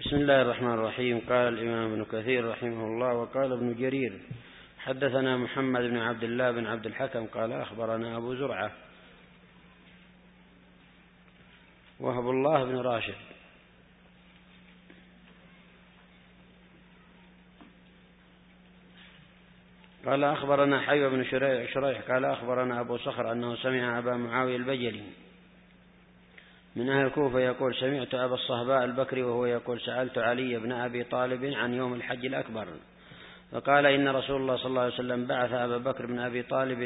بسم الله الرحمن الرحيم. قال الإمام ابن كثير رحمه الله: وقال ابن جرير: حدثنا محمد بن عبد الله بن عبد الحكم قال أخبرنا أبو زرعة وهب الله بن راشد قال أخبرنا حي بن شريح قال أخبرنا أبو صخر أنه سمع أبا معاوية البجلي من أهل الكوفة يقول: سمعت أبا الصهباء البكري وهو يقول: سألت علي بن أبي طالب عن يوم الحج الأكبر، فقال: إن رسول الله صلى الله عليه وسلم بعث أبا بكر بن أبي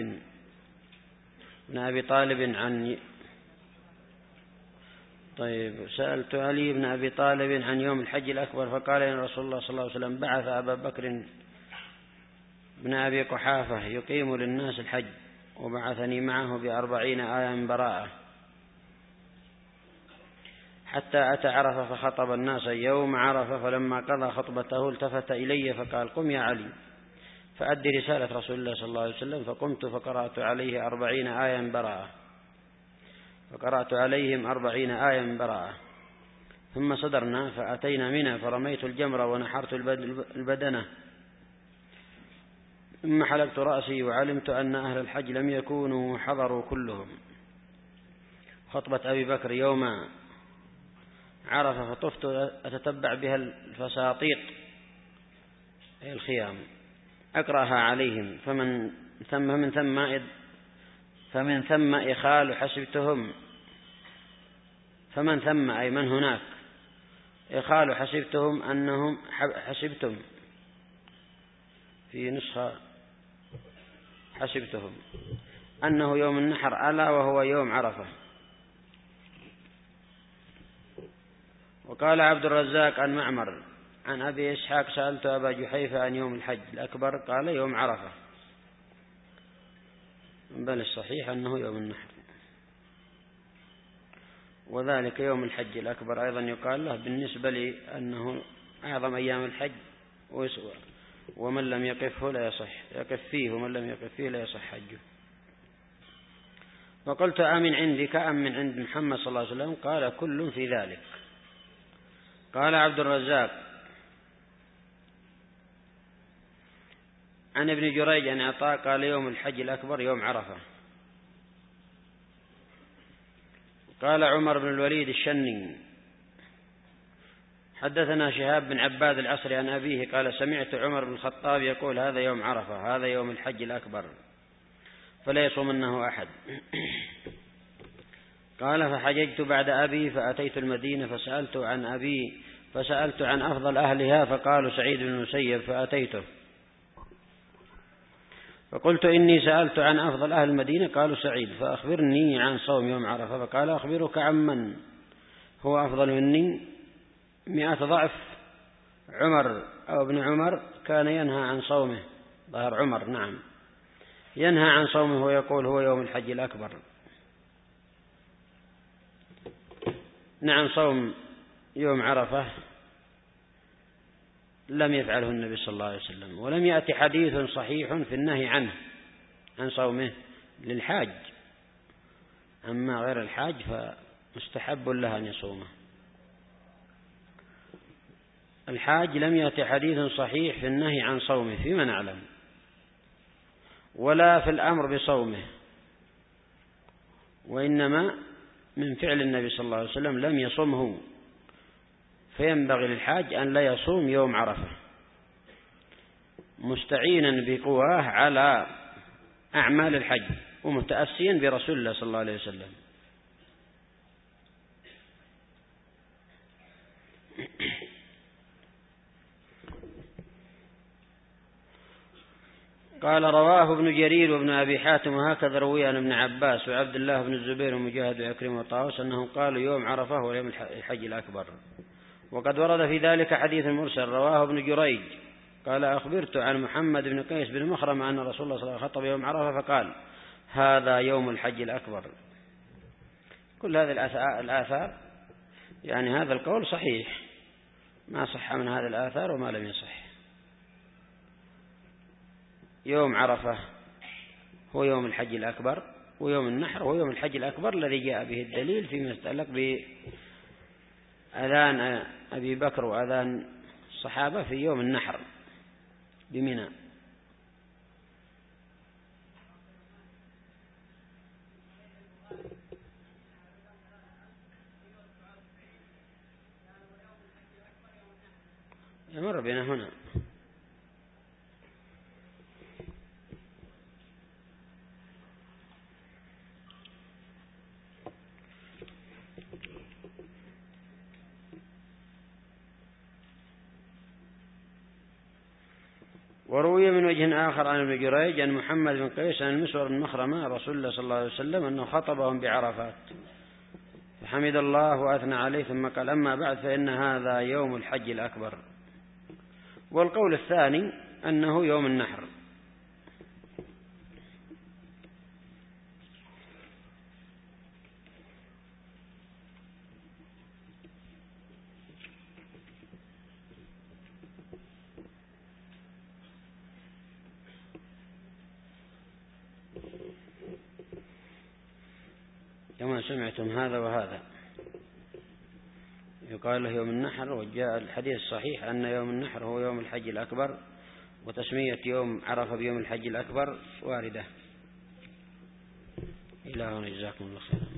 طالب عن سألت علي بن أبي طالب عن يوم الحج الأكبر، فقال: إن رسول الله صلى الله عليه وسلم بعث أبا بكر بن أبي قحافة يقيم للناس الحج، وبعثني معه ب40 آية من براءة، حتى أتى عرفة فخطب الناس يوم عرفة، فلما قضى خطبته التفت إلي فقال: قم يا علي فأدي رسالة رسول الله صلى الله عليه وسلم. فقمت فقرأت عليه 40 آية من براءة، فقرأت عليهم 40 آية من براءة، ثم صدرنا فأتينا منى فرميت الجمر ونحرت البدنة، ثم حلقت رأسي وعلمت أن أهل الحج لم يكونوا حضروا كلهم خطبة أبي بكر يوم عرفة، فطفت أتتبع بها الفساطيط الخيام أقرأها عليهم، فمن ثم إخال حسبتهم، فمن ثم أي من هناك، إخال حسبتهم أنهم حسبتم في نسخة حسبتهم أنه يوم النحر ألا وهو يوم عرفة. وقال عبد الرزاق عن معمر عن أبي إسحاق: سألت أبا جحيفة عن يوم الحج الأكبر، قال: يوم عرفة، بل الصحيح أنه يوم النحر، وذلك يوم الحج الأكبر أيضا يقال له بالنسبة لأنه أعظم أيام الحج، ومن لم يقفه لا يصح، يقف فيه ومن لم يقف فيه لا يصح حجه. وقلت: آمن عندك أم من عند محمد صلى الله عليه وسلم؟ قال: كل في ذلك. قال عبد الرزاق عن ابن جريج عن عطاء قال: يوم الحج الأكبر يوم عرفة. قال عمر بن الوليد الشني: حدثنا شهاب بن عباد العصري عن أبيه قال: سمعت عمر بن الخطاب يقول: هذا يوم عرفة، هذا يوم الحج الأكبر، فلا يصومنه أحد. قال: فحججت بعد أبي فأتيت المدينة فسألت عن أفضل أهلها، فقالوا: سعيد بن المسيب، فأتيته فقلت: إني سألت عن أفضل أهل المدينة، قالوا: سعيد، فأخبرني عن صوم يوم عرفة. فقال: أخبرك عمن هو أفضل مني 100 ضعف. عمر أو ابن عمر كان ينهى عن صومه، ظهر عمر نعم ينهى عن صومه ويقول: هو يوم الحج الأكبر. نعم، صوم يوم عرفة لم يفعله النبي صلى الله عليه وسلم، ولم يأتي حديث صحيح في النهي عنه عن صومه للحاج، أما غير الحاج فمستحب له أن يصومه. الحاج لم يأتي حديث صحيح في النهي عن صومه فيما نعلم، ولا في الأمر بصومه، وإنما من فعل النبي صلى الله عليه وسلم لم يصمه، فينبغي للحاج أن لا يصوم يوم عرفة مستعينا بقواه على أعمال الحج ومتأسيا برسول الله صلى الله عليه وسلم. قال: رواه ابن جرير وابن أبي حاتم، وهكذا روي عن ابن عباس وعبد الله بن الزبير ومجاهد وعكرمة وطاووس أنهم قالوا: يوم عرفة هو يوم الحج الأكبر. وقد ورد في ذلك حديث مرسل رواه ابن جريج قال: أخبرت عن محمد بن قيس بن مخرم أن رسول الله صلى الله عليه وسلم خطب يوم عرفة فقال: هذا يوم الحج الأكبر. كل هذه الآثار يعني هذا القول صحيح، ما صح من هذه الآثار وما لم يصح. يوم عرفة هو يوم الحج الأكبر، ويوم النحر هو يوم الحج الأكبر الذي جاء به الدليل فيما يتعلق أذان أبي بكر وأذان الصحابة في يوم النحر بمنى. يمر بنا هنا. وروي من وجه آخر عن ابن جريج عن محمد بن قيس عن المسور بن مخرمة رسول الله صلى الله عليه وسلم أنه خطبهم بعرفات فحمد الله وأثنى عليه ثم قال أما بعد فإن هذا يوم الحج الأكبر. والقول الثاني أنه يوم النحر. كما سمعتم هذا وهذا يقال له يوم النحر، وجاء الحديث الصحيح أن يوم النحر هو يوم الحج الأكبر، وتسمية يوم عرفة بيوم الحج الأكبر واردة. إلى هنا جزاكم الله خيرا.